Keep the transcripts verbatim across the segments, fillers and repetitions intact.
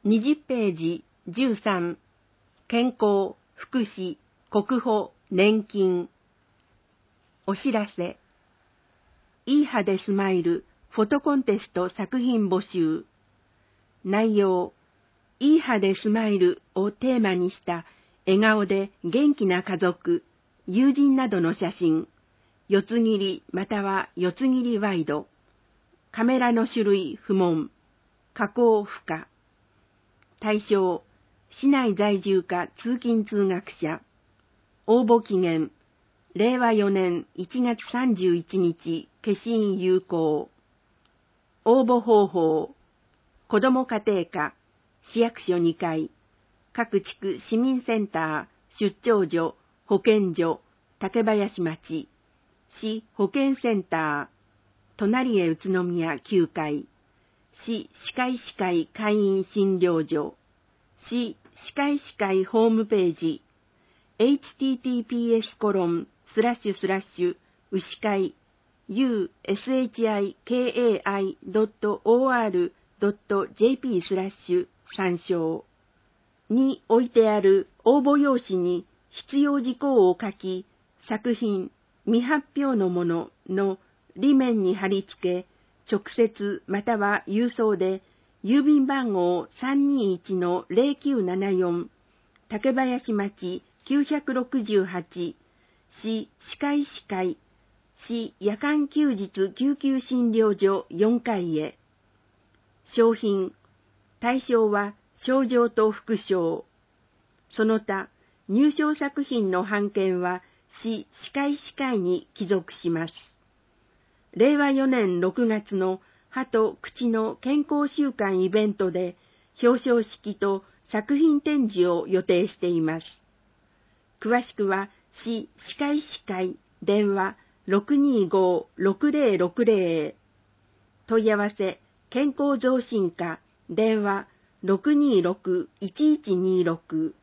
にじゅっページじゅうさん、健康、福祉、国保、年金。お知らせ。いい歯でスマイル、フォトコンテスト作品募集。内容、いい歯でスマイルをテーマにした笑顔で元気な家族、友人などの写真、四つ切りまたは四つ切りワイド、カメラの種類不問、加工不可。対象、市内在住か通勤通学者。応募期限、れいわよねんいちがつさんじゅういちにち消印有効。応募方法、子ども家庭課、市役所にかい、各地区市民センター、出張所、保健所、竹林町、市保健センター、隣へ宇都宮きゅうかい、市歯科医師会会員診療所、市歯科医師会ホームページ、エイチティーティーピーエスコロンスラッシュスラッシュ牛飼 ユーエスエイチアイケーエーアイドットオーアールドットジェーピースラッシュ参照に置いてある応募用紙に必要事項を書き、作品未発表のものの裏面に貼り付け、直接または郵送で郵便番号 さんにいちのぜろきゅうななよん 竹林町きゅうろくはち、市歯科医師会、市夜間休日救急診療所よんかいへ。商品、対象は賞状と副賞。その他、入賞作品の版権は市歯科医師会に帰属します。れいわよねんろくがつの歯と口の健康週間イベントで表彰式と作品展示を予定しています。詳しくは市歯科医師会電話 ろくにーごーろくぜろろぜろ 問い合わせ健康増進課電話 ろくにーろくいちいちにーろく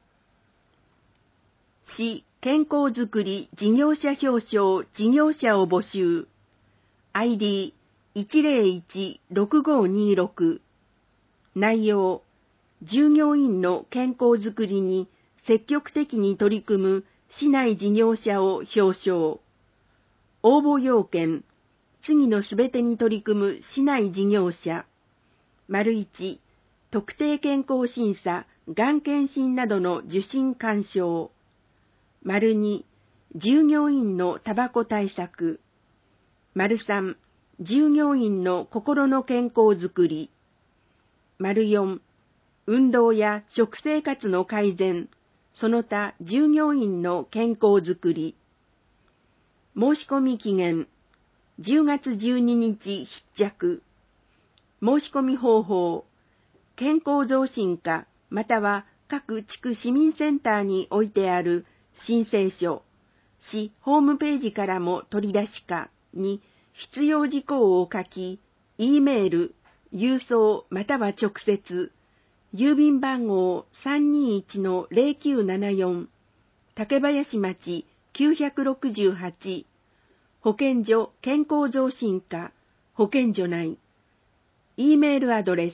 市健康づくり事業者表彰事業者を募集 アイディーいちぜろいちろくごにーろく 内容、従業員の健康づくりに積極的に取り組む市内事業者を表彰。応募要件、次のすべてに取り組む市内事業者。丸いち、特定健康審査、がん検診などの受診勧奨。丸に、従業員のタバコ対策。丸さん、従業員の心の健康づくり。丸よん、運動や食生活の改善、その他従業員の健康づくり。申し込み期限、じゅうがつじゅうににち必着。申し込み方法、健康増進課または各地区市民センターに置いてある申請書、市ホームページからも取り出しかに必要事項を書き、E メール、郵送または直接、郵便番号 さんにいちのぜろきゅうななよん 竹林町きゅうろくはち保健所健康増進課保健所内 E メールアドレス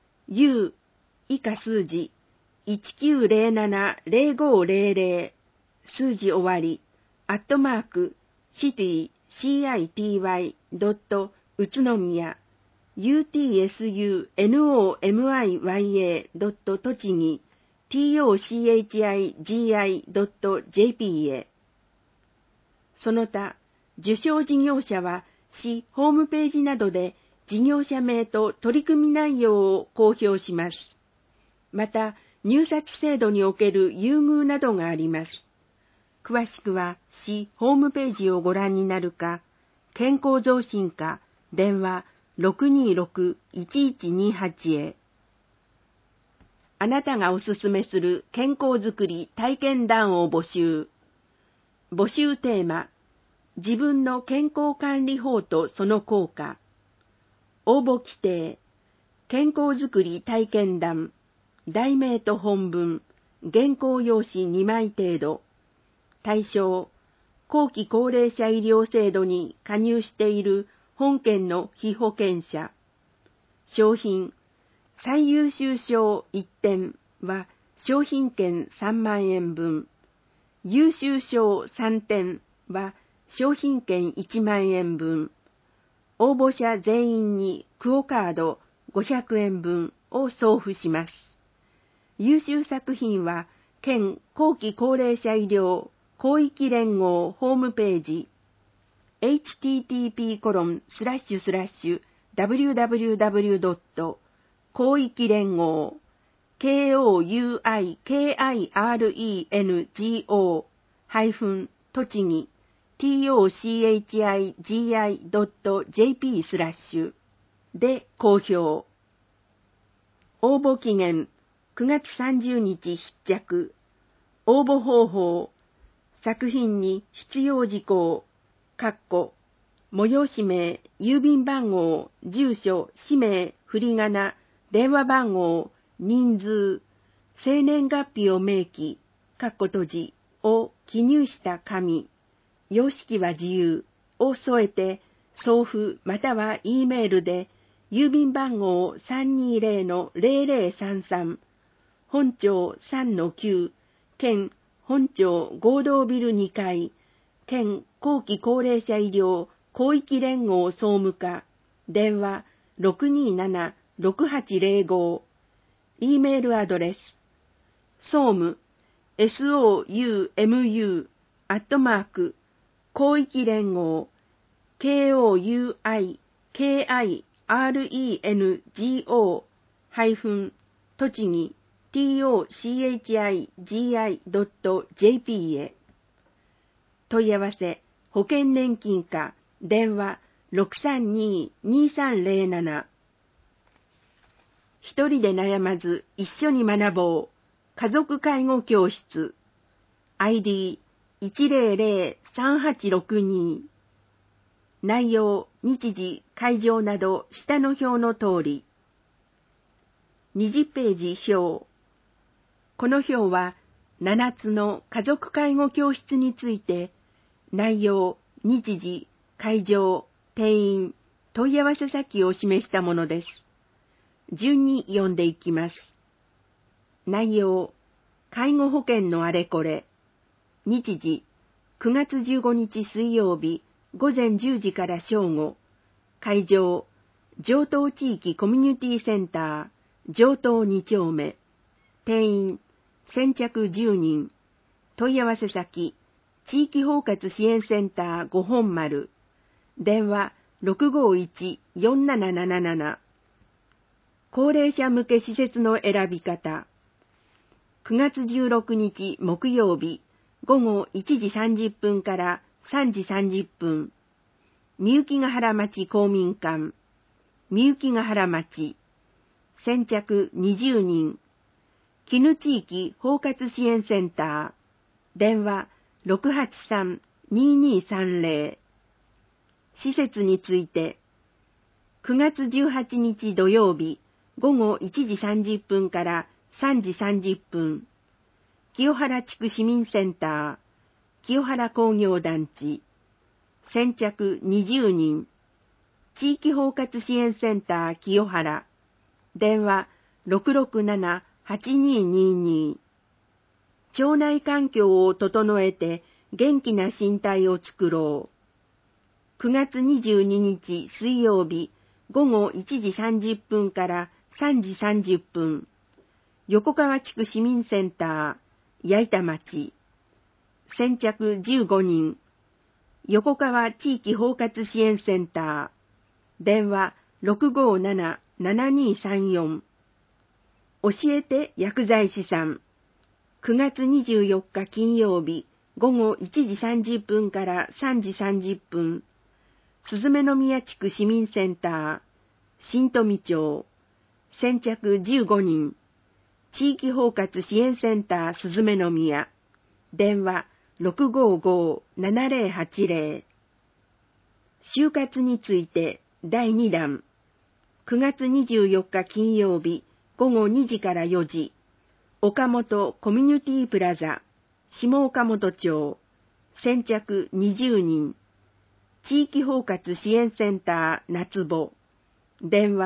U 以下数字いちきゅうぜろななぜろごぜろぜろ数字終わりアットマークシティ シーアイティーワイ ドット宇都宮ユーティーエスユーエヌオーエムアイワイエー ドット栃木 ティーオーシーエイチアイジーアイ ドットジェーピー へ。その他、受賞事業者は市ホームページなどで事業者名と取り組み内容を公表します。また、入札制度における優遇などがあります。詳しくは市ホームページをご覧になるか、健康増進課電話ろくにーろくいちいちにはちへ。あなたがおすすめする健康づくり体験談を募集。募集テーマ、自分の健康管理法とその効果。応募規定、健康づくり体験談、題名と本文、原稿用紙にまい程度。対象、後期高齢者医療制度に加入している本県の被保険者。商品、 最優秀賞いってんは商品券さんまんえんぶん、優秀賞さんてんは商品券いちまんえんぶん、応募者全員にクオカードごひゃくえんぶんを送付します。優秀作品は県後期高齢者医療広域連合ホームページ エイチティーティーピーコロンスラッシュスラッシュダブリューダブリューダブリュードット広域連合 ケーオーユーアイケーアイアールイーエヌジーオー ハイフン栃木 トチギ ドットジェーピー スラッシュで公表。応募期限くがつさんじゅうにち必着。応募方法、作品に必要事項、括弧、催し名、郵便番号、住所、氏名、振り仮名、電話番号、人数、生年月日を明記、括弧閉じを記入した紙、様式は自由を添えて、送付または E メールで、郵便番号 さんにーぜろのぜろぜろさんさん、本町 さんのきゅう、県本町合同ビルにかい、県後期高齢者医療広域連合総務課、電話 ろくにーなな ろくはちぜろご、E メールアドレス、総務、soumu、アットマーク、広域連合、ケーオーユーアイケーアイアールイーエヌジーオー ハイフン、栃木、トチギ ドットジェーピー へ。問い合わせ、保険年金課、電話 ろくさんにーにーさんぜろなな。一人で悩まず一緒に学ぼう。家族介護教室。アイディーいちぜろぜろさんはちろくに。内容、日時、会場など下の表の通り。にじゅっページ表。この表はななつの家族介護教室について、内容、日時、会場、定員、問い合わせ先を示したものです。順に読んでいきます。内容、介護保険のあれこれ。日時、くがつじゅうごにち水曜日、ごぜんじゅうじから正午。会場、城東地域コミュニティセンター、城東にちょうめ。定員、先着じゅうにん。問い合わせ先、地域包括支援センターご本丸。電話 ろくごいちよんなななななな。高齢者向け施設の選び方。くがつじゅうろくにち木曜日、ごごいちじさんじゅっぷんからさんじさんじゅっぷん。みゆきが原町公民館。みゆきが原町。先着にじゅうにん。絹地域包括支援センター。電話 ろくはちさんにーにーさんぜろ。施設について。くがつじゅうはちにち土曜日、ごごいちじさんじゅっぷんからさんじさんじゅっぷん。清原地区市民センター、清原工業団地。先着にじゅうにん。地域包括支援センター清原。電話 ろくろくななはちにーにーにー。腸内環境を整えて元気な身体を作ろう。くがつにじゅうににち水曜日、ごごいちじさんじゅっぷんからさんじさんじゅっぷん。横川地区市民センター、矢板町。先着じゅうごにん。横川地域包括支援センター。電話 ろくごななななにーさんよん。教えて薬剤師さん。くがつにじゅうよっか金曜日、ごごいちじさんじゅっぷんからさんじさんじゅっぷん。すずめの宮地区市民センター、新富町。先着じゅうごにん。地域包括支援センターすずめの宮。電話 ろくごごななぜろはちぜろ。就活についてだいにだん。くがつにじゅうよっか金曜日、ごごにじからよじ。岡本コミュニティプラザ、下岡本町。先着にじゅうにん。地域包括支援センター夏保。電話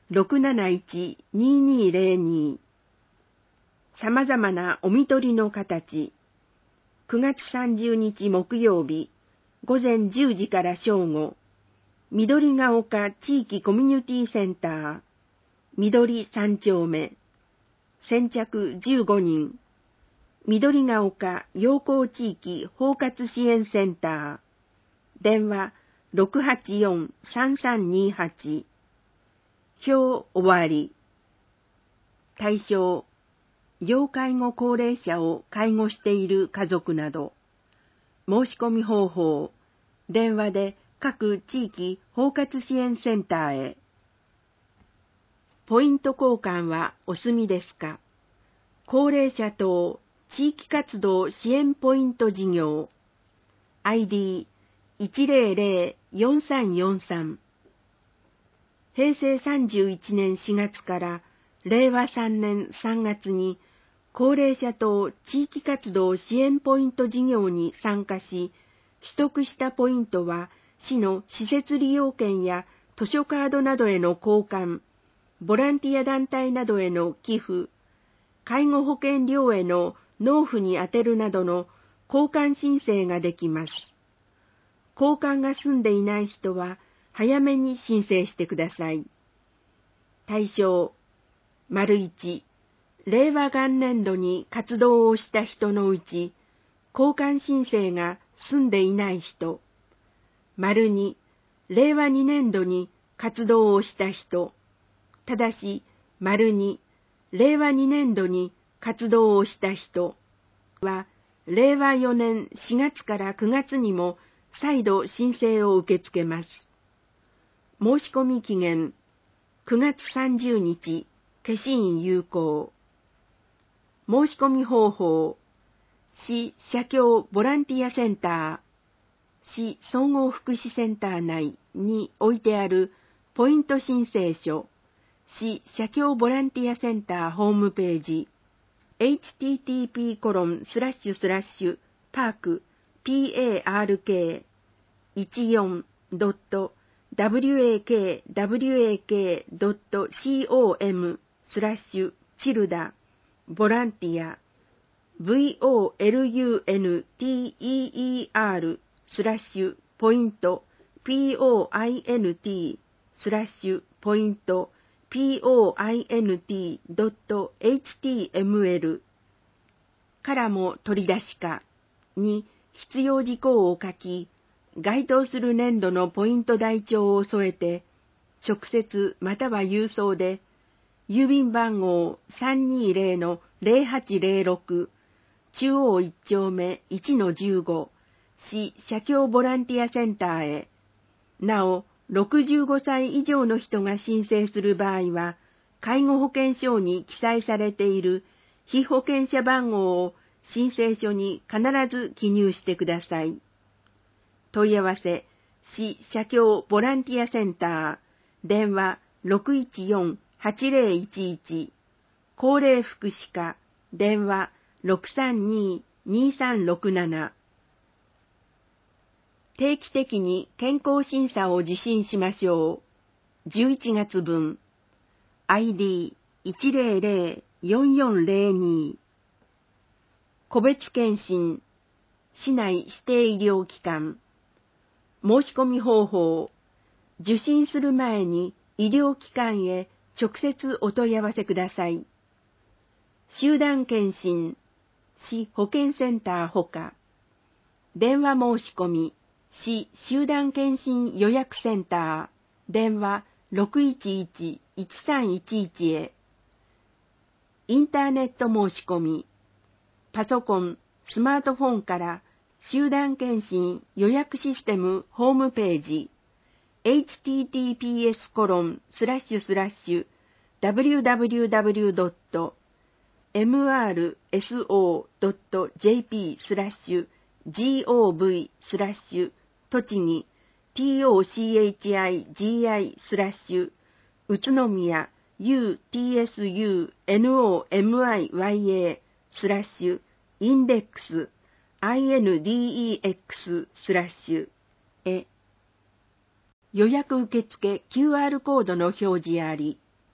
ろくなないち にーにーぜろに。様々なおみとりの形。くがつさんじゅうにち木曜日、ごぜんじゅうじから正午、緑が丘地域コミュニティセンター、緑さん丁目、先着じゅうごにん、緑が丘陽光地域包括支援センター、電話 ろくはちよん さんさんにはち。表終わり。対象、要介護高齢者を介護している家族など。申し込み方法、電話で各地域包括支援センターへ。ポイント交換はお済みですか？高齢者等地域活動支援ポイント事業 アイディーいちぜろぜろよんさんよんさん。へいせいさんじゅういちねんしがつかられいわさんねんさんがつに高齢者等地域活動支援ポイント事業に参加し、取得したポイントは市の施設利用券や図書カードなどへの交換、ボランティア団体などへの寄付、介護保険料への納付に充てるなどの交換申請ができます。交換が済んでいない人は早めに申請してください。対象、丸いち、れいわ元年度に活動をした人のうち、交換申請が済んでいない人。丸に、れいわにねんどに活動をした人。ただし、丸に、れいわにねんどに活動をした人は、れいわよねんしがつからくがつにも再度申請を受け付けます。申し込み期限、くがつさんじゅうにち、消印有効。申し込み方法、市社協ボランティアセンター、市総合福祉センター内に置いてあるポイント申請書、市社協ボランティアセンターホームページ、エイチティーティーピーコロンスラッシュスラッシュパーク ピーエーアールケーいちよんドットダブリューエーケーダブリューエーケードットコムスラッシュチルダボランティア ブイオーエルユーエヌティーイーイーアール スラッシュポイント ピーオーアイエヌティー スラッシュポイント ピーオーアイエヌティードットエイチティーエムエル からも取り出しかに必要事項を書き、該当する年度のポイント台帳を添えて、直接または郵送で、郵便番号 さんにーぜろのぜろはちぜろろく、中央いち丁目 いちのじゅうご、市社協ボランティアセンターへ。なお、ろくじゅうごさい以上の人が申請する場合は、介護保険証に記載されている被保険者番号を申請書に必ず記入してください。問い合わせ、市社協ボランティアセンター、電話 ろくいちよん はちぜろいちいち、高齢福祉課、電話 ろくさんに にさんろくなな。定期的に健康審査を受診しましょう。じゅういちがつぶん、アイディーいちぜろぜろよんよんぜろに。個別検診、市内指定医療機関。申し込み方法、受診する前に医療機関へ直接お問い合わせください。集団検診、市保健センターほか。電話申し込み、市集団検診予約センター、電話 ろくいちいち いちさんいちいち へ。インターネット申し込み、パソコン、スマートフォンから集団検診予約システムホームページ エイチティーティーピーエスコロンスラッシュスラッシュダブリューダブリューダブリュードットエムアールエスオードットジェーピースラッシュジーオーブイスラッシュ栃木 ティーオーシーエイチアイジーアイスラッシュ宇都宮 ユーティーエスユーエヌオーエムアイワイエースラッシュインデックス アイエヌディーイーエックス スラッシュへ。予約受付 キューアール コードの表示あり。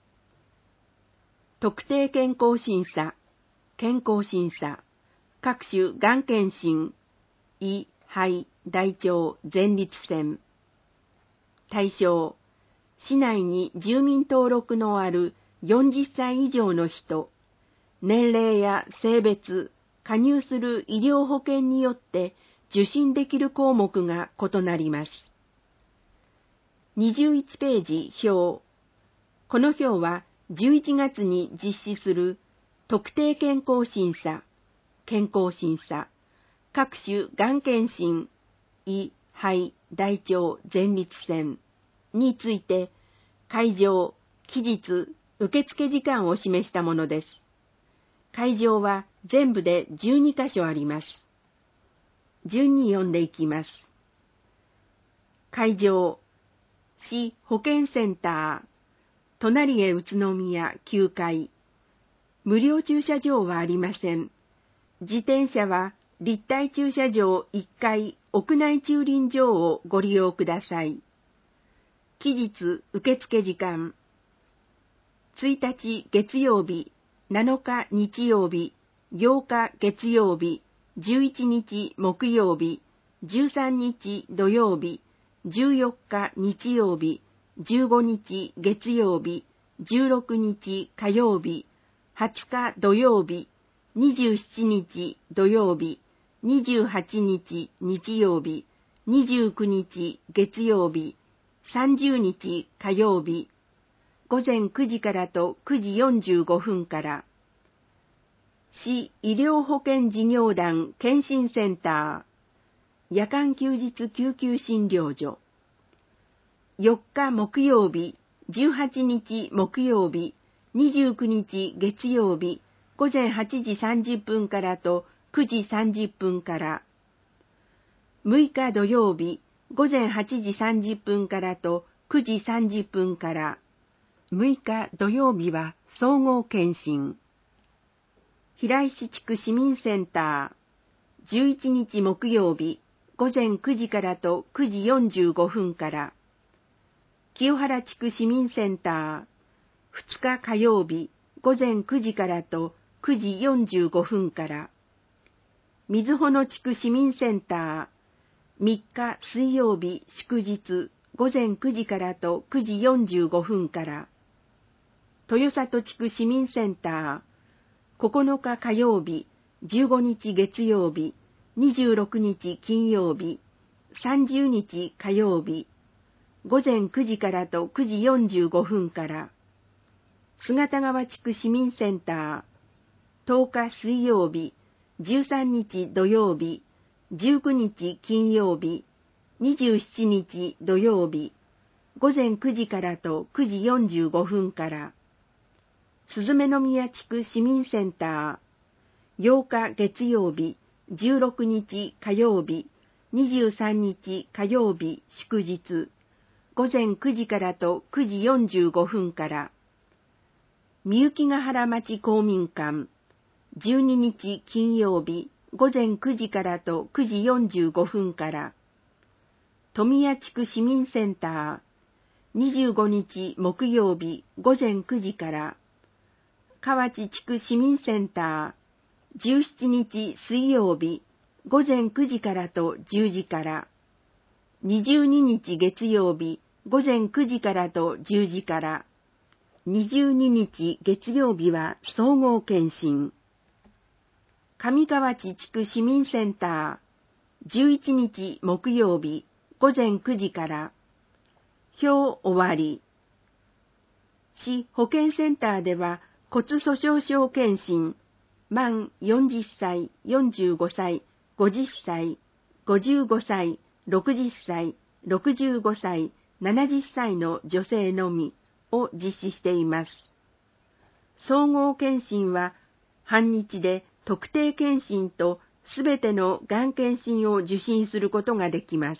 特定健康審査、健康審査、各種がん検診、胃、肺、大腸、前立腺。対象、市内に住民登録のあるよんじゅっさい以上の人、年齢や性別、加入する医療保険によって受診できる項目が異なります。にじゅういちページ表。この表はじゅういちがつに実施する特定健康審査、健康審査、各種がん検診、胃、肺、大腸、前立腺について、会場、期日、受付時間を示したものです。会場は全部でじゅうにかしょあります。順に読んでいきます。会場、市保健センター、隣へ宇都宮きゅうかい。無料駐車場はありません。自転車は立体駐車場いっかい屋内駐輪場をご利用ください。期日受付時間。ついたち月曜日、なのか日曜日、ようか月曜日、じゅういちにち木曜日、じゅうさんにち土曜日、じゅうよっか日曜日、じゅうごにち月曜日、じゅうろくにち火曜日、はつか土曜日、にじゅうしちにち土曜日、にじゅうはちにち日曜日、にじゅうくにち月曜日、さんじゅうにち火曜日、ごぜんくじからとくじよんじゅうごふんから、市医療保険事業団検診センター、夜間休日救急診療所、よっか木曜日、じゅうはちにち木曜日、にじゅうくにち月曜日、ごぜんはちじさんじゅっぷんからとくじさんじゅっぷんから、むいか土曜日、ごぜんはちじさんじゅっぷんからとくじさんじゅっぷんから、むいか土曜日は総合検診。平石地区市民センター、じゅういちにち木曜日、ごぜんくじからとくじよんじゅうごふんから、清原地区市民センター、ふつか火曜日、ごぜんくじからとくじよんじゅうごふんから、瑞穂野地区市民センター、みっか水曜日祝日、ごぜんくじからとくじよんじゅうごふんから、豊里地区市民センター、ここのか火曜日、じゅうごにち月曜日、にじゅうろくにち金曜日、さんじゅうにち火曜日、ごぜんくじからとくじよんじゅうごふんから、姿川地区市民センター、とおか水曜日、じゅうさんにち土曜日、じゅうくにち金曜日、にじゅうしちにち土曜日、ごぜんくじからとくじよんじゅうごふんから、鈴目宮地区市民センター、ようか月曜日、じゅうろくにち火曜日、にじゅうさんにち火曜日祝日、ごぜんくじからとくじよんじゅうごふんから、みゆきが原町公民館、じゅうににち金曜日、ごぜんくじからとくじよんじゅうごふんから、富谷地区市民センター、にじゅうごにち木曜日、ごぜんくじから、河内地区市民センター、じゅうしちにち水曜日、ごぜんくじからとじゅうじから、にじゅうににち月曜日、ごぜんくじからとじゅうじから、にじゅうににち月曜日は総合検診。上河内地区市民センター、じゅういちにち木曜日、ごぜんくじから、表終わり。市保健センターでは骨粗鬆症検診、満よんじゅっさい、よんじゅうごさい、ごじゅっさい、ごじゅうごさい、ろくじゅっさい、ろくじゅうごさい、ななじゅっさいの女性のみを実施しています。総合検診は半日で特定検診とすべてのがん検診を受診することができます。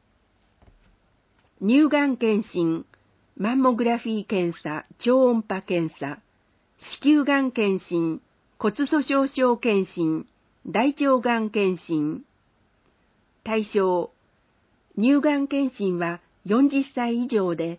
乳がん検診、マンモグラフィー検査、超音波検査、子宮がん検診、骨粗鬆症検診、大腸がん検診。対象、乳がん検診はよんじゅっさい以上で、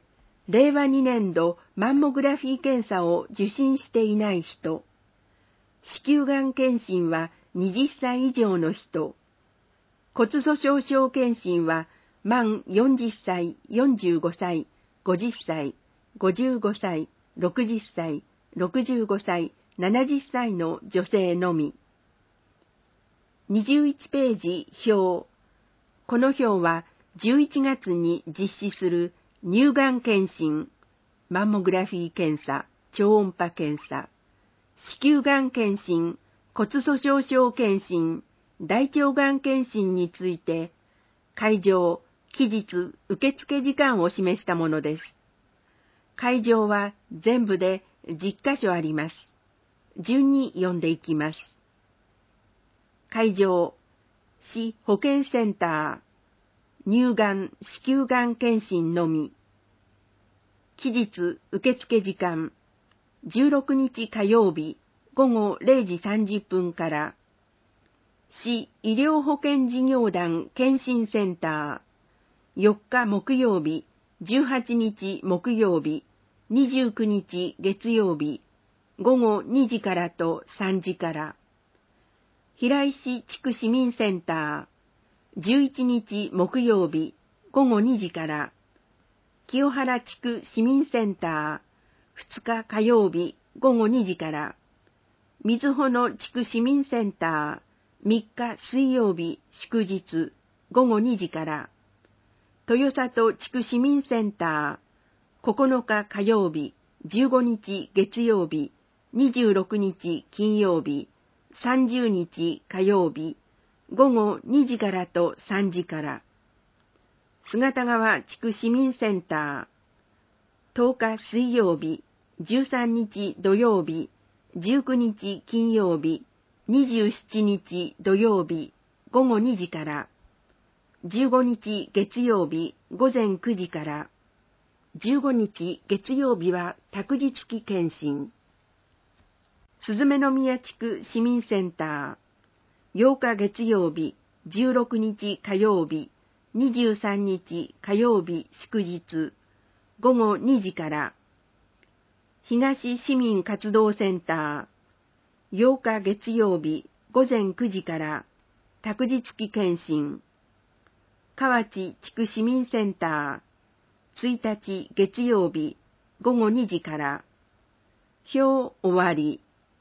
れいわにねんどマンモグラフィー検査を受診していない人、子宮がん検診ははたち以上の人、骨粗鬆症検診は満よんじゅっさい、よんじゅうごさい、ごじゅっさい、ごじゅうごさい、ろくじゅっさい、ろくじゅうごさい、ななじゅっさいの女性のみ。にじゅういちページ表。この表はじゅういちがつに実施する乳がん検診、マンモグラフィー検査、超音波検査、子宮がん検診、骨粗鬆症検診、大腸がん検診について、会場、期日、受付時間を示したものです。会場は全部でじゅっかしょあります。順に読んでいきます。会場、市保健センター、乳がん、子宮がん検診のみ。期日、受付時間、じゅうろくにち火曜日、ごごれいじさんじゅっぷんから、市医療保険事業団検診センター、よっか木曜日、じゅうはちにち木曜日、にじゅうくにち月曜日、ごごにじからとさんじから、平石地区市民センター、じゅういちにち木曜日、ごごにじから、清原地区市民センター、ふつか火曜日、ごごにじから、瑞穂の地区市民センター、みっか水曜日、祝日、ごごにじから、豊里地区市民センター、ここのか火曜日、じゅうごにち月曜日、にじゅうろくにち金曜日、さんじゅうにち火曜日、ごごにじからとさんじから、姿川地区市民センター、とおか水曜日、じゅうさんにち土曜日、じゅうくにち金曜日、にじゅうしちにち土曜日、ごごにじから、じゅうごにち月曜日、ごぜんくじから、じゅうごにち月曜日は託児付き検診。すずめの宮地区市民センター、ようか月曜日、じゅうろくにち火曜日、にじゅうさんにち火曜日祝日、ごごにじから、東市民活動センター、ようか月曜日、ごぜんくじから、託児付き検診。河内地区市民センター、ついたち月曜日、ごごにじから、表終わり。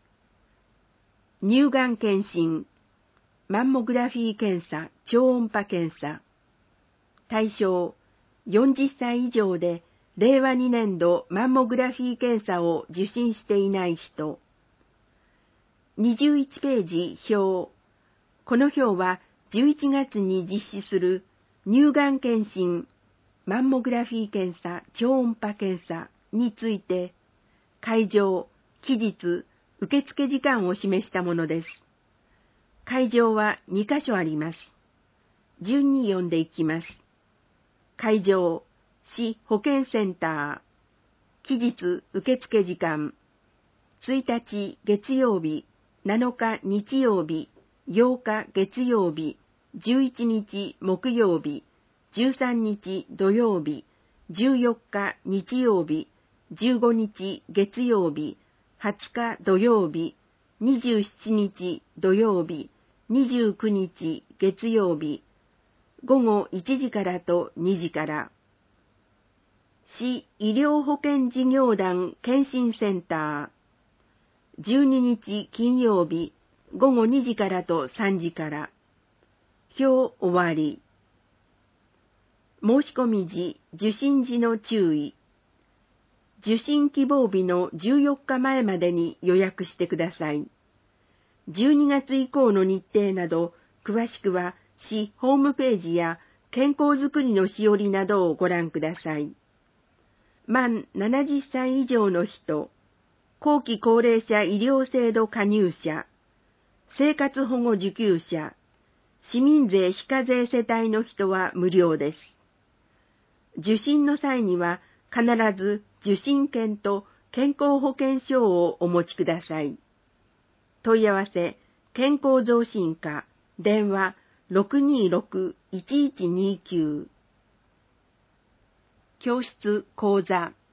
乳がん検診、マンモグラフィー検査、超音波検査。対象、よんじゅっさい以上で、れいわにねんどマンモグラフィー検査を受診していない人。にじゅういちページ表。この表はじゅういちがつに実施する乳がん検診、マンモグラフィー検査、超音波検査について、会場、期日、受付時間を示したものです。会場はにかしょあります。順に読んでいきます。会場、市保健センター、期日受付時間、ついたち月曜日、なのか日曜日、ようか月曜日、じゅういちにち木曜日、じゅうさんにち土曜日、じゅうよっか日曜日、じゅうごにち月曜日、はつか土曜日、にじゅうしちにち土曜日、にじゅうくにち月曜日、ごごいちじからとにじから、市医療保険事業団検診センター、じゅうににち金曜日、ごごにじからとさんじから、表終わり。申し込み時、受診時の注意。受診希望日のじゅうよっかまえまでに予約してください。じゅうにがつ以降の日程など、詳しくは市ホームページや健康づくりのしおりなどをご覧ください。満ななじゅっさい以上の人、後期高齢者医療制度加入者、生活保護受給者、市民税非課税世帯の人は無料です。受診の際には必ず受診券と健康保険証をお持ちください。問い合わせ、健康増進課、電話 ろくにーろく いちいちにきゅう。教室講座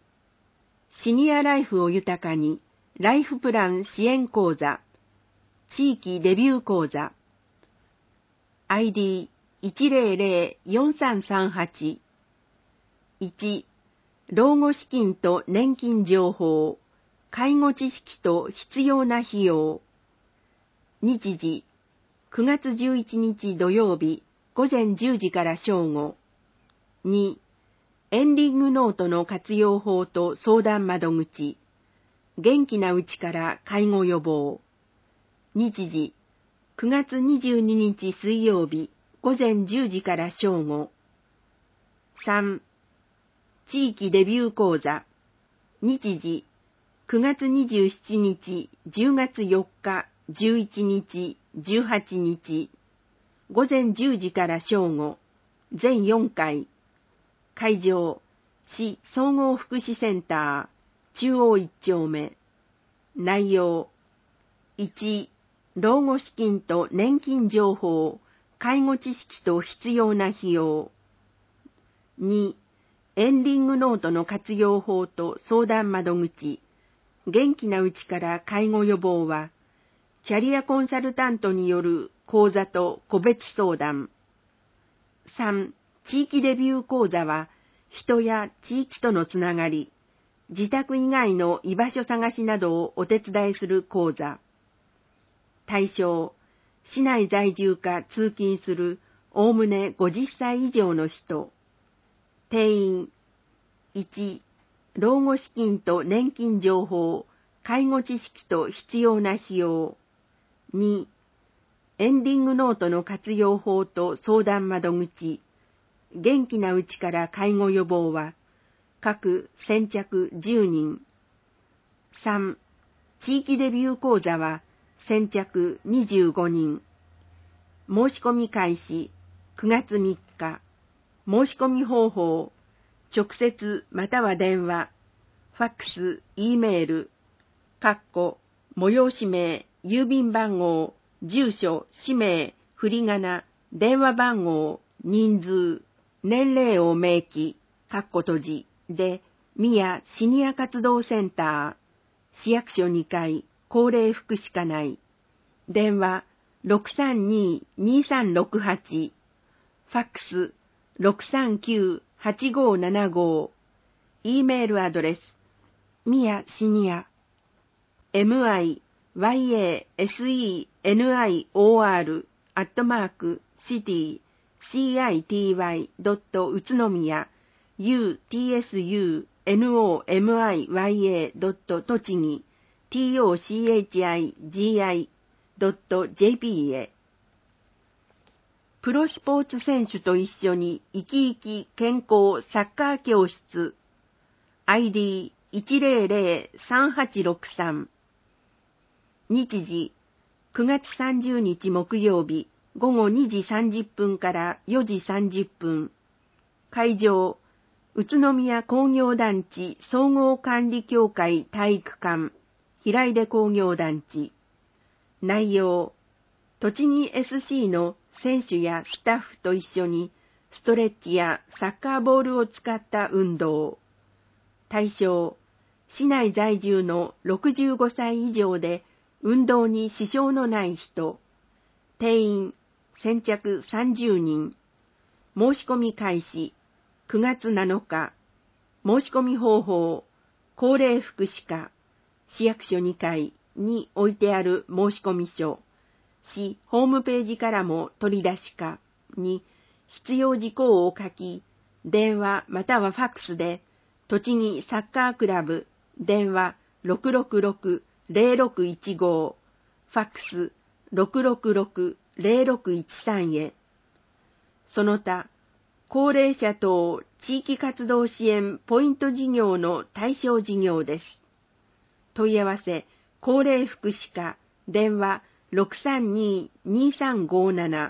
シニアライフを豊かに、ライフプラン支援講座、地域デビュー講座、アイディーいちゼロゼロよんさんさんはち、いち、老後資金と年金情報、介護知識と必要な費用。日時、くがつじゅういちにち土曜日、ごぜんじゅうじから正午。に、エンディングノートの活用法と相談窓口。元気なうちから介護予防。日時、くがつにじゅうににち水曜日、ごぜんじゅうじから正午。さん、地域デビュー講座。日時、くがつにじゅうしちにち、じゅうがつよっか、じゅういちにち、じゅうはちにち。ごぜんじゅうじから正午。全よんかい。会場、市総合福祉センター、中央一丁目。内容、いち、老後資金と年金情報、介護知識と必要な費用。に、エンディングノートの活用法と相談窓口。元気なうちから介護予防は、キャリアコンサルタントによる講座と個別相談。さん、地域デビュー講座は、人や地域とのつながり、自宅以外の居場所探しなどをお手伝いする講座。対象、市内在住か通勤するおおむねごじゅっさい以上の人。定員、いち、老後資金と年金情報、介護知識と必要な費用。に、エンディングノートの活用法と相談窓口。元気なうちから介護予防は、各先着じゅうにん。さん、地域デビュー講座は先着にじゅうごにん。申し込み開始くがつみっか。申し込み方法、直接または電話、ファックス、Eメール、かっこ、催し名、郵便番号、住所、氏名、振り仮名、電話番号、人数、年齢を明記、かっこ閉じ、で、宮シニア活動センター、市役所にかい、高齢福祉課内、電話 ろくさんに にさんろくはち、ファックス ろくさんきゅう はちごななご、Eメールアドレス、宮シニア、ミヤセニオーアットマーク、シティ、シアイティーワイ ドット宇都宮、ユーティーエスユーエヌオーエムアイワイエー ドット栃木、ティーオーシーエイチアイジーアイ ドットジェーピー へ。プロスポーツ選手と一緒に生き生き健康サッカー教室 アイディーいちゼロゼロさんはちろくさん。日時くがつさんじゅうにち木曜日ごごにじさんじゅっぷんからよじさんじゅっぷん。会場、宇都宮工業団地総合管理協会体育館、平出工業団地。内容、栃木 エスシー の選手やスタッフと一緒にストレッチやサッカーボールを使った運動。対象、市内在住のろくじゅうごさい以上で運動に支障のない人。定員、先着さんじゅうにん。申し込み開始、くがつなのか。申し込み方法、高齢福祉課、市役所にかいに置いてある申し込み書。市ホームページからも取り出しかに必要事項を書き、電話またはファックスで、栃木サッカークラブ、電話 ろくろくろく ゼロろくいちご、ファックス ろくろくろく ゼロろくいちさん へ。その他、高齢者等地域活動支援ポイント事業の対象事業です。問い合わせ、高齢福祉課、電話 ろくさんに にさんごなな。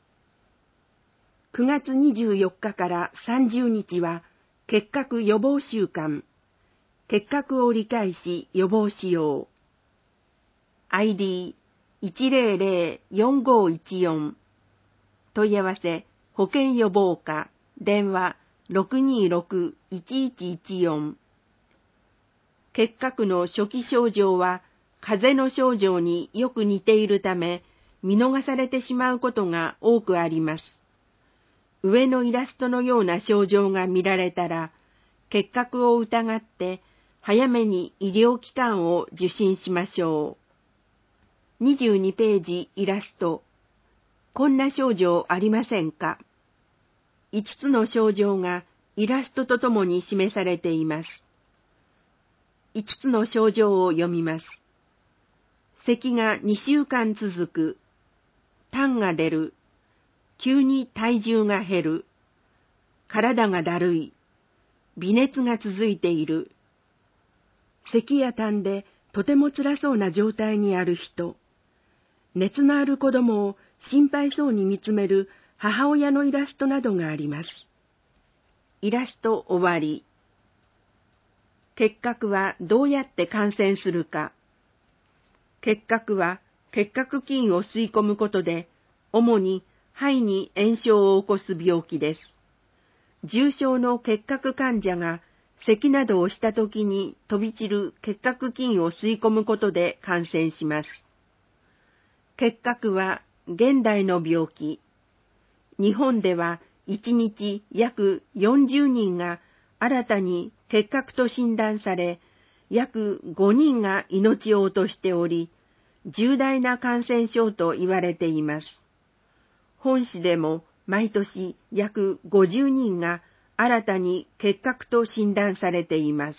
くがつにじゅうよっかからさんじゅうにちは、結核予防週間。結核を理解し予防しよう。アイディーいちゼロゼロよんごいちよん。問い合わせ、保健予防課、電話 ろくにろくいちいちいちよん。 結核の初期症状は風邪の症状によく似ているため、見逃されてしまうことが多くあります。上のイラストのような症状が見られたら、結核を疑って早めに医療機関を受診しましょう。にじゅうにページイラスト。こんな症状ありませんか？いつつの症状がイラストとともに示されています。いつつの症状を読みます。咳がにしゅうかん続く。痰が出る。急に体重が減る。体がだるい。微熱が続いている。咳や痰でとても辛そうな状態にある人。熱のある子供を心配そうに見つめる母親のイラストなどがあります。イラスト終わり。結核はどうやって感染するか。結核は結核菌を吸い込むことで、主に肺に炎症を起こす病気です。重症の結核患者が咳などをしたときに飛び散る結核菌を吸い込むことで感染します。結核は現代の病気。日本ではいちにち約よんじゅうにんが新たに結核と診断され、約ごにんが命を落としており、重大な感染症と言われています。本市でも毎年約ごじゅうにんが新たに結核と診断されています。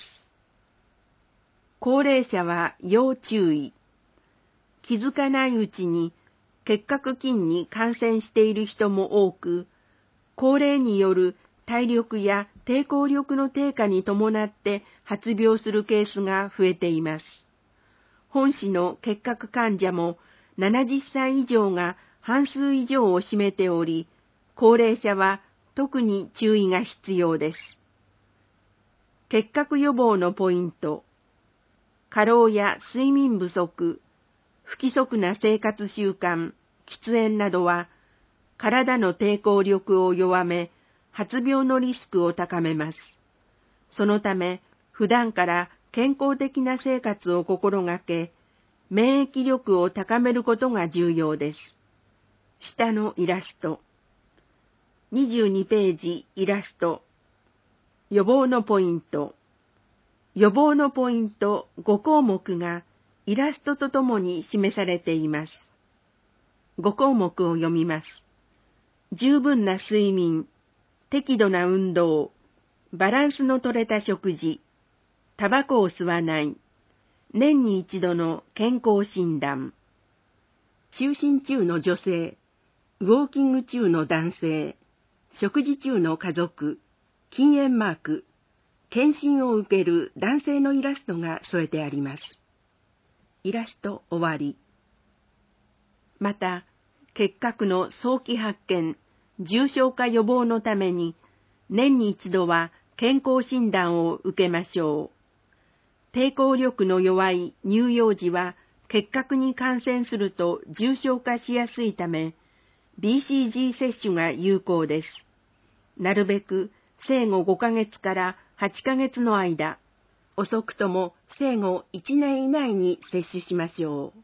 高齢者は要注意。気づかないうちに結核菌に感染している人も多く、高齢による体力や抵抗力の低下に伴って発病するケースが増えています。本市の結核患者もななじゅっさい以上が半数以上を占めており、高齢者は特に注意が必要です。結核予防のポイント。過労や睡眠不足、不規則な生活習慣、喫煙などは、体の抵抗力を弱め、発病のリスクを高めます。そのため、普段から健康的な生活を心がけ、免疫力を高めることが重要です。下のイラスト。にじゅうにページイラスト。予防のポイント。予防のポイントごこうもくがイラストとともに示されています。ごこうもくを読みます。十分な睡眠、適度な運動、バランスの取れた食事、タバコを吸わない、年に一度の健康診断。就寝中の女性、ウォーキング中の男性、食事中の家族、禁煙マーク、検診を受ける男性のイラストが添えてあります。イラスト終わり。また、結核の早期発見、重症化予防のために、年に一度は健康診断を受けましょう。抵抗力の弱い乳幼児は結核に感染すると重症化しやすいため、ビーシージー 接種が有効です。なるべく生後ごかげつからはちかげつの間、遅くとも生後いちねん以内に接種しましょう。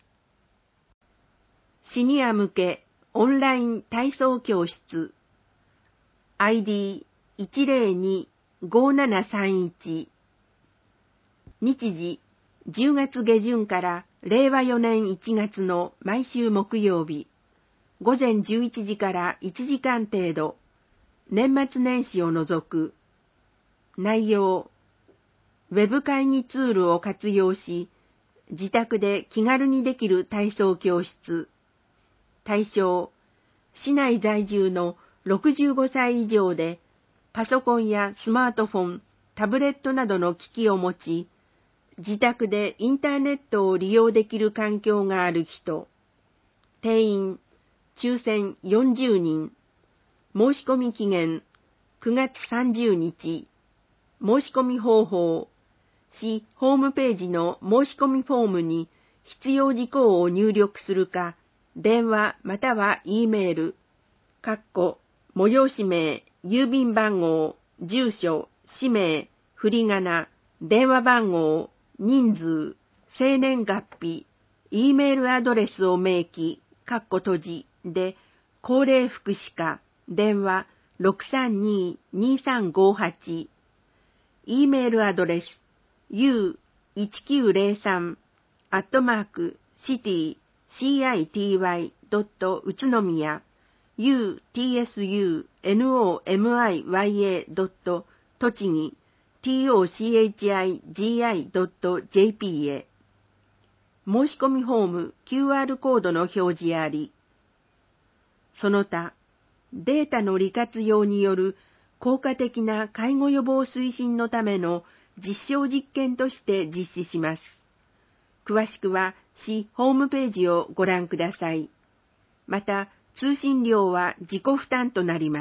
シニア向けオンライン体操教室 アイディーいちゼロに ごーななさんいち 日時じゅうがつげじゅんかられいわよねんいちがつの毎週木曜日、ごぜんじゅういちじからいちじかん程度、年末年始を除く。内容、ウェブ会議ツールを活用し、自宅で気軽にできる体操教室。対象、市内在住のろくじゅうごさい以上で、パソコンやスマートフォン、タブレットなどの機器を持ち、自宅でインターネットを利用できる環境がある人。定員、抽選よんじゅうにん。申し込み期限、くがつさんじゅうにち。申し込み方法、市ホームページの申し込みフォームに必要事項を入力するか、電話または E メール、かっこ、催し名、郵便番号、住所、氏名、振り仮名、電話番号、 人数、生年月日、Eメールアドレスを明記、括弧閉じで、高齢福祉課、電話 ろくさんにーにーさんごはち、Eメールアドレス ユーいちきゅうゼロさん アットマークシティ シーアイティーワイ ドット宇都宮 ユーティーエスユーエヌオーエムアイワイエー ドット栃木 ティーオーシーエイチアイジーアイ ドットジェーピー へ。申し込みフォーム キューアール コードの表示あり。その他、データの利活用による効果的な介護予防推進のための実証実験として実施します。詳しくは市ホームページをご覧ください。また、通信料は自己負担となります。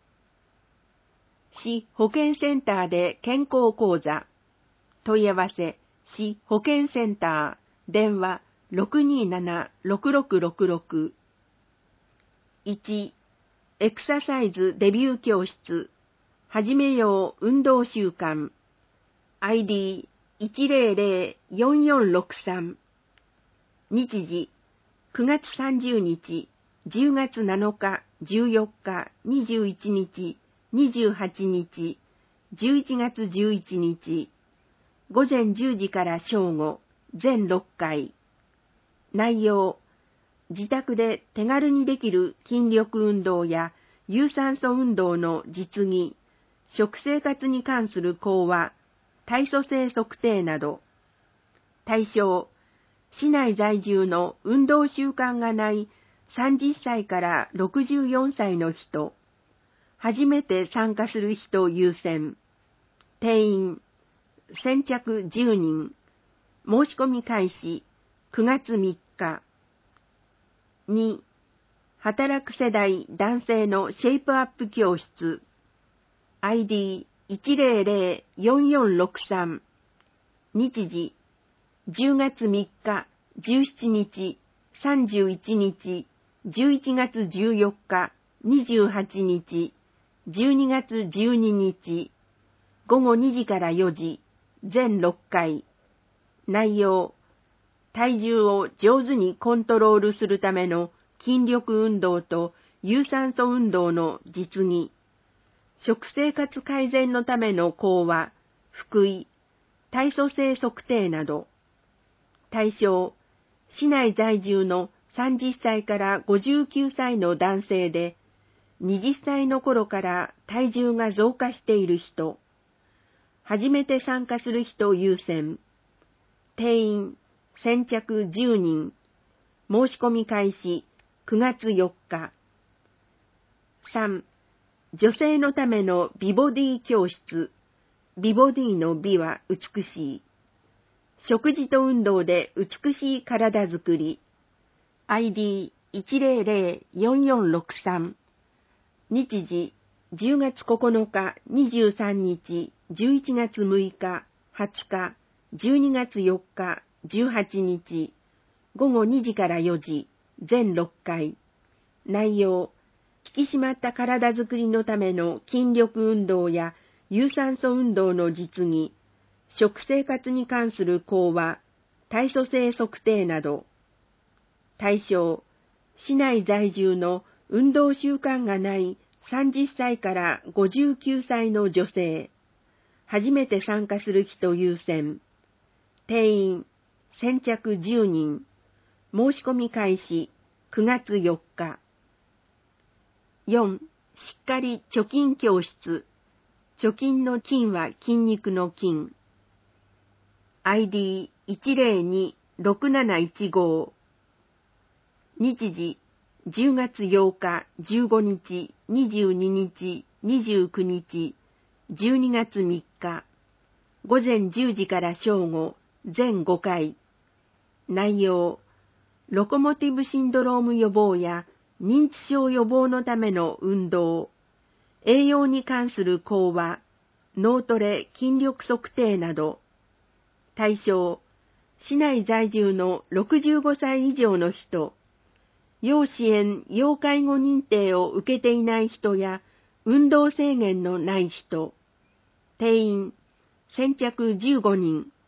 市保健センターで健康講座。問い合わせ、市保健センター、電話 ろくにーなな ろくろくろくろく。いち、エクササイズデビュー教室、はじめよう運動習慣、アイディーいちゼロゼロよんよんろくさん。日時、くがつさんじゅうにち、じゅうがつなのか、じゅうよっか、にじゅういちにち、にじゅうはちにち、じゅういちがつじゅういちにち、ごぜんじゅうじから正午、全ろっかい。内容、自宅で手軽にできる筋力運動や有酸素運動の実技、食生活に関する講話、体組成測定など。対象、市内在住の運動習慣がないさんじゅっさいからろくじゅうよんさいの人、初めて参加する人優先。定員、先着じゅうにん。申し込み開始、くがつみっか。に、働く世代男性のシェイプアップ教室。アイディーいちゼロゼロよんよんろくさん。日時、じゅうがつみっか、じゅうしちにち、さんじゅういちにち、じゅういちがつじゅうよっか、にじゅうはちにち、じゅうにがつじゅうににち、ごごにじからよじ、全ろっかい。内容、体重を上手にコントロールするための筋力運動と有酸素運動の実技、食生活改善のための講話、福井、体組成測定など。対象、市内在住のさんじゅっさいからごじゅうきゅうさいの男性で、はたちの頃から体重が増加している人、初めて参加する人優先。定員、先着じゅうにん。申し込み開始、くがつよっか。さん、女性のための美ボディ教室。美ボディの美は美しい。食事と運動で美しい体づくり。アイディーいちゼロゼロよんよんろくさん。日時、じゅうがつここのか、にじゅうさんにち、じゅういちがつむいか、はつか、じゅうにがつよっか、じゅうはちにち、ごごにじからよじ、全ろっかい。内容、引き締まった体づくりのための筋力運動や有酸素運動の実技、食生活に関する講話、体組成測定など。対象、市内在住の運動習慣がないさんじゅっさいからごじゅうきゅうさいの女性、初めて参加する人優先。定員、先着じゅうにん。申し込み開始、くがつよっか。よん、しっかり貯金教室。貯金の金は筋肉の筋。アイディーいちゼロにろくなないちご。日時、じゅうがつようか、じゅうごにち、にじゅうににち、にじゅうくにち、じゅうにがつみっか、ごぜんじゅうじから正午、全ごかい。内容、ロコモティブシンドローム予防や認知症予防のための運動、栄養に関する講話、脳トレ筋力測定など。対象、市内在住のろくじゅうごさい以上の人、要支援・要介護認定を受けていない人や、運動制限のない人。定員、先着じゅうごにん。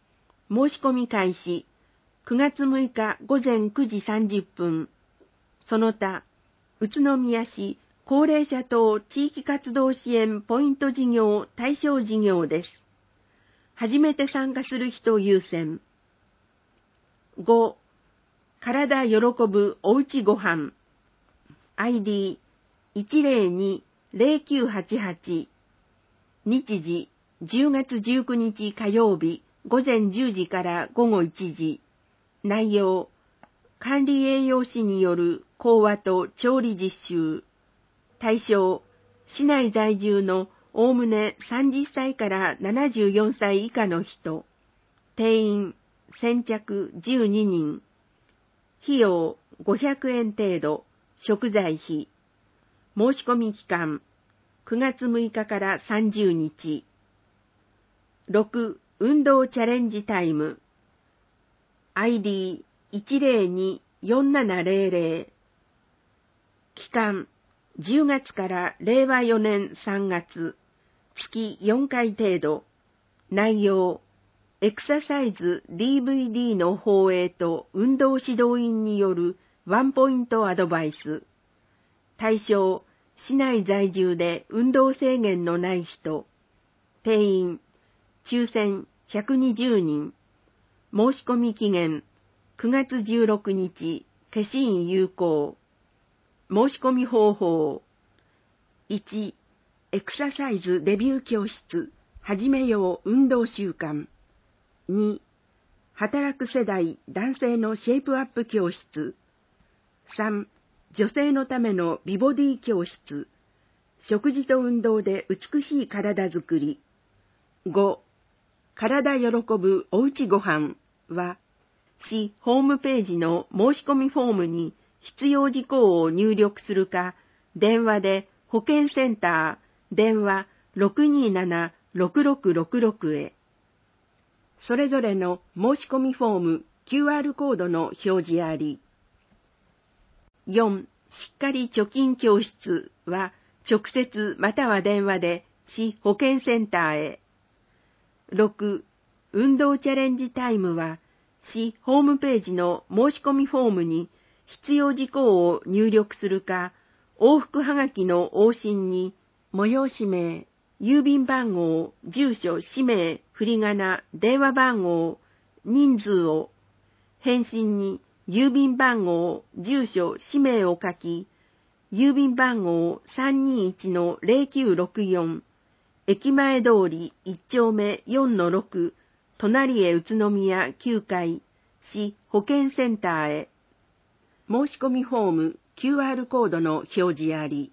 申し込み開始。くがつむいかごぜんくじさんじゅっぷん。その他、宇都宮市高齢者等地域活動支援ポイント事業対象事業です。初めて参加する人優先。ご、体喜ぶおうちごはん。アイディーいちぜろにぜろきゅうはちはち。日時じゅうがつじゅうくにち火曜日ごぜんじゅうじからごごいちじ。内容、管理栄養士による講話と調理実習。対象、市内在住のおおむねさんじゅっさいからななじゅうよんさい以下の人。定員、先着じゅうににん。費用、ごひゃくえん程度。食材費。申し込み期間、くがつむいかからさんじゅうにち。ろく、運動チャレンジタイム。アイディーいちぜろによんななぜろぜろ。期間、じゅうがつかられいわよねんさんがつ。月よんかい程度。内容、エクササイズ ディーブイディー の放映と運動指導員によるワンポイントアドバイス。対象、市内在住で運動制限のない人。定員、抽選ひゃくにじゅうにん。申し込み期限、くがつじゅうろくにち、消印有効。申し込み方法。いち、エクササイズデビュー教室、始めよう運動習慣。に、働く世代男性のシェイプアップ教室。さん、女性のための美ボディ教室。食事と運動で美しい体づくり。ご、体喜ぶおうちごはんは、市ホームページの申し込みフォームに必要事項を入力するか、電話で保健センター、電話 ろくにーななろくろくろくろく へ。それぞれの申し込みフォーム キューアール コードの表示あり。よん、しっかり貯金教室は直接または電話で市保健センターへ。ろく、運動チャレンジタイムは市ホームページの申し込みフォームに必要事項を入力するか、往復はがきの往診に催し名、郵便番号、住所、氏名、振り仮名、電話番号、人数を、返信に郵便番号、住所、氏名を書き、郵便番号 さんにいちのぜろきゅうろくよん、駅前通りいちちょうめよんのろく、隣へ宇都宮きゅうかい、市保健センターへ。申し込みフォーム キューアール コードの表示あり。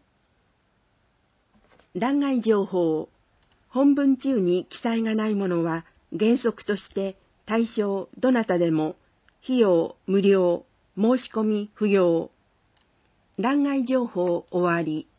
欄外情報。本文中に記載がないものは原則として対象どなたでも費用無料、申し込み不要。欄外情報終わり。